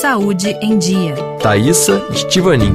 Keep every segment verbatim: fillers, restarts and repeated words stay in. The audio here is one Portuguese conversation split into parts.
Saúde em Dia. Thaísa Estivanin.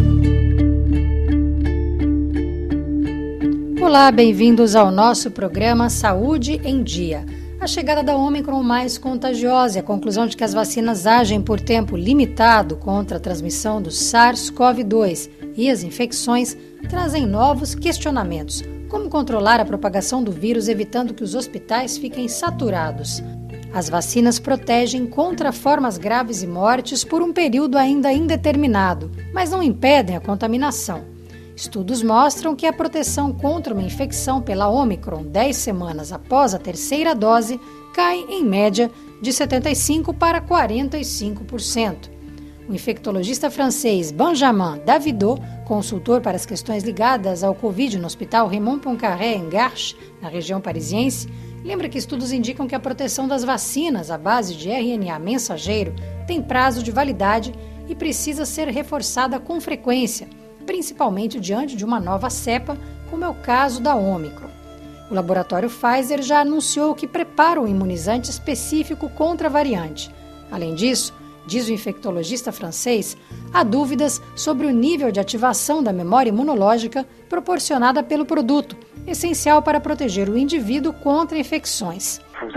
Olá, bem-vindos ao nosso programa Saúde em Dia. A chegada da Ômicron mais contagiosa e a conclusão de que as vacinas agem por tempo limitado contra a transmissão do SARS-CoV dois e as infecções trazem novos questionamentos. Como controlar a propagação do vírus evitando que os hospitais fiquem saturados? As vacinas protegem contra formas graves e mortes por um período ainda indeterminado, mas não impedem a contaminação. Estudos mostram que a proteção contra uma infecção pela Ômicron dez semanas após a terceira dose cai, em média, de setenta e cinco por cento para quarenta e cinco por cento. O infectologista francês Benjamin Davidot, consultor para as questões ligadas ao Covid no Hospital Raymond Poincaré, em Garches, na região parisiense, lembra que estudos indicam que a proteção das vacinas à base de R N A mensageiro tem prazo de validade e precisa ser reforçada com frequência, principalmente diante de uma nova cepa, como é o caso da Ômicron. O laboratório Pfizer já anunciou que prepara um imunizante específico contra a variante. Além disso, diz o infectologista francês, há dúvidas sobre o nível de ativação da memória imunológica proporcionada pelo produto, essencial para proteger o indivíduo contra infecções.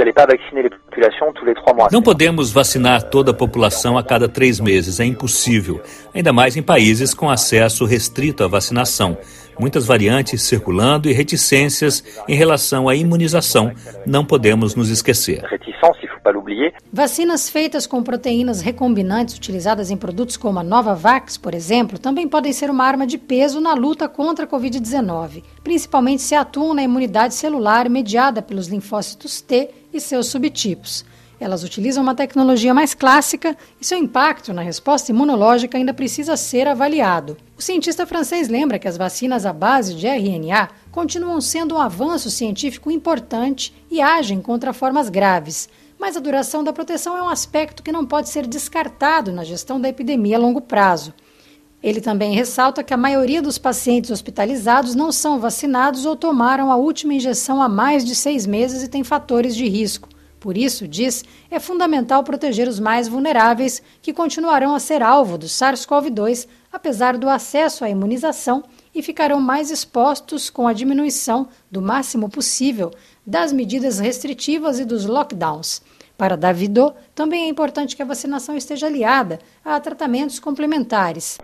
Não podemos vacinar toda a população a cada três meses, é impossível, ainda mais em países com acesso restrito à vacinação. Muitas variantes circulando e reticências em relação à imunização, não podemos nos esquecer. Vacinas feitas com proteínas recombinantes utilizadas em produtos como a Novavax, por exemplo, também podem ser uma arma de peso na luta contra a covid dezenove, principalmente se atuam na imunidade celular mediada pelos linfócitos T e seus subtipos. Elas utilizam uma tecnologia mais clássica e seu impacto na resposta imunológica ainda precisa ser avaliado. O cientista francês lembra que as vacinas à base de R N A continuam sendo um avanço científico importante e agem contra formas graves, mas a duração da proteção é um aspecto que não pode ser descartado na gestão da epidemia a longo prazo. Ele também ressalta que a maioria dos pacientes hospitalizados não são vacinados ou tomaram a última injeção há mais de seis meses e têm fatores de risco. Por isso, diz, é fundamental proteger os mais vulneráveis, que continuarão a ser alvo do SARS-CoV dois, apesar do acesso à imunização, e ficarão mais expostos com a diminuição, do máximo possível, das medidas restritivas e dos lockdowns. Para Davidot, também é importante que a vacinação esteja aliada a tratamentos complementares.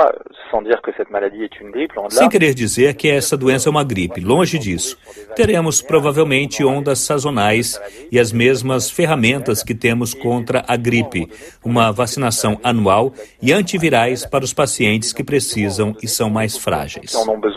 Sem querer dizer que essa doença é uma gripe, longe disso. Teremos provavelmente ondas sazonais e as mesmas ferramentas que temos contra a gripe, uma vacinação anual e antivirais para os pacientes que precisam e são mais frágeis.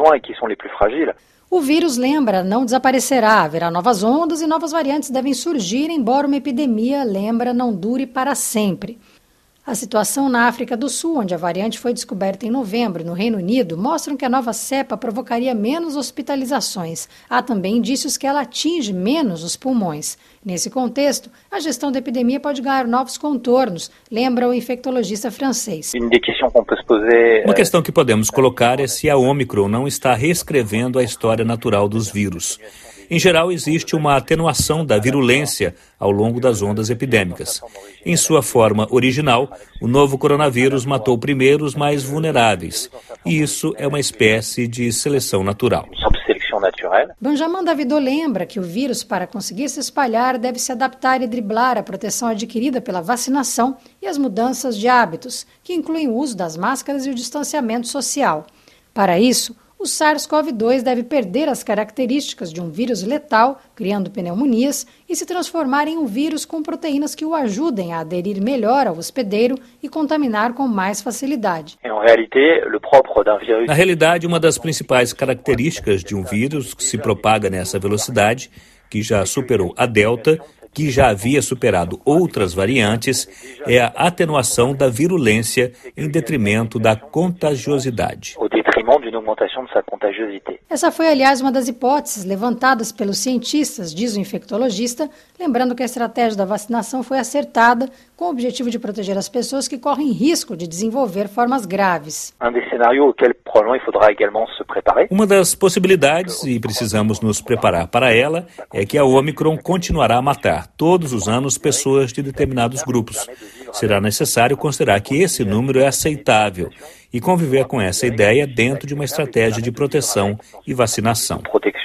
O vírus, lembra, não desaparecerá, haverá novas ondas e novas variantes devem surgir, embora uma epidemia, lembra, não dure para sempre. A situação na África do Sul, onde a variante foi descoberta em novembro no Reino Unido, mostram que a nova cepa provocaria menos hospitalizações. Há também indícios que ela atinge menos os pulmões. Nesse contexto, a gestão da epidemia pode ganhar novos contornos, lembra o infectologista francês. Uma questão que podemos colocar é se a Ômicron não está reescrevendo a história natural dos vírus. Em geral, existe uma atenuação da virulência ao longo das ondas epidêmicas. Em sua forma original, o novo coronavírus matou primeiro os mais vulneráveis. E isso é uma espécie de seleção natural. Benjamin Davidot lembra que o vírus, para conseguir se espalhar, deve se adaptar e driblar a proteção adquirida pela vacinação e as mudanças de hábitos, que incluem o uso das máscaras e o distanciamento social. Para isso, o SARS-CoV dois deve perder as características de um vírus letal, criando pneumonias, e se transformar em um vírus com proteínas que o ajudem a aderir melhor ao hospedeiro e contaminar com mais facilidade. Na realidade, uma das principais características de um vírus que se propaga nessa velocidade, que já superou a Delta, que já havia superado outras variantes, é a atenuação da virulência em detrimento da contagiosidade. Essa foi, aliás, uma das hipóteses levantadas pelos cientistas, diz o infectologista, lembrando que a estratégia da vacinação foi acertada com o objetivo de proteger as pessoas que correm risco de desenvolver formas graves. Uma das possibilidades, e precisamos nos preparar para ela, é que a Ômicron continuará a matar todos os anos pessoas de determinados grupos. Será necessário considerar que esse número é aceitável e conviver com essa ideia dentro de uma estratégia de proteção e vacinação.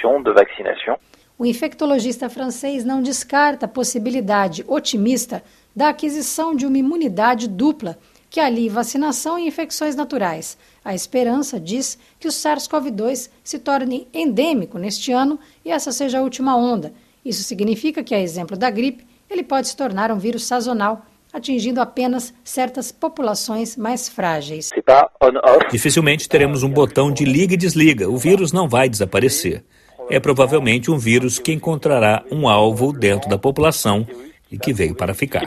O infectologista francês não descarta a possibilidade otimista da aquisição de uma imunidade dupla, que alie vacinação e infecções naturais. A esperança diz que o SARS-CoV dois se torne endêmico neste ano e essa seja a última onda. Isso significa que, a exemplo da gripe, ele pode se tornar um vírus sazonal, atingindo apenas certas populações mais frágeis. Dificilmente teremos um botão de liga e desliga. O vírus não vai desaparecer. É provavelmente um vírus que encontrará um alvo dentro da população e que veio para ficar.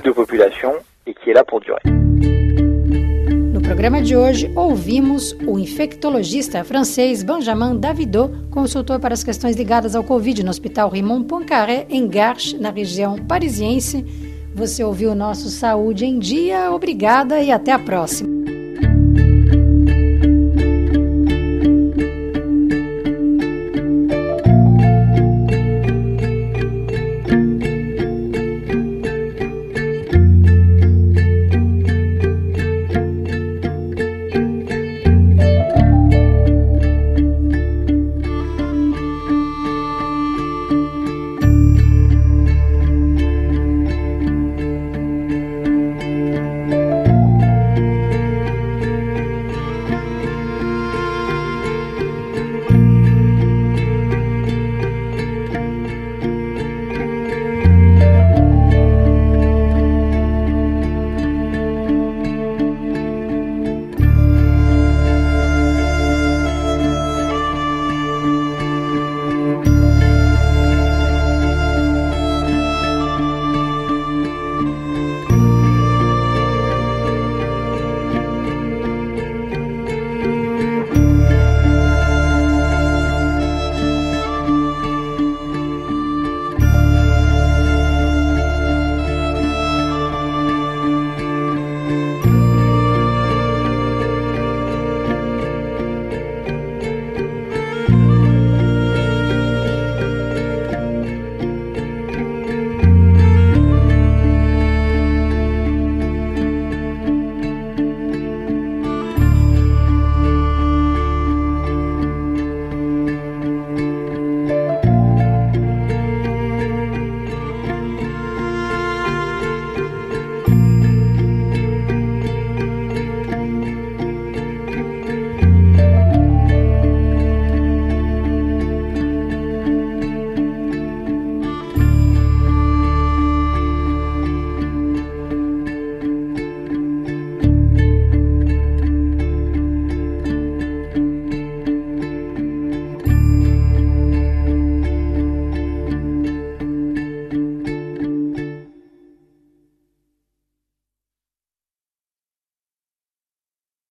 No programa de hoje, ouvimos o infectologista francês Benjamin Davidot, consultor para as questões ligadas ao Covid no Hospital Raymond Poincaré, em Garches, na região parisiense. Você ouviu o nosso Saúde em Dia. Obrigada e até a próxima.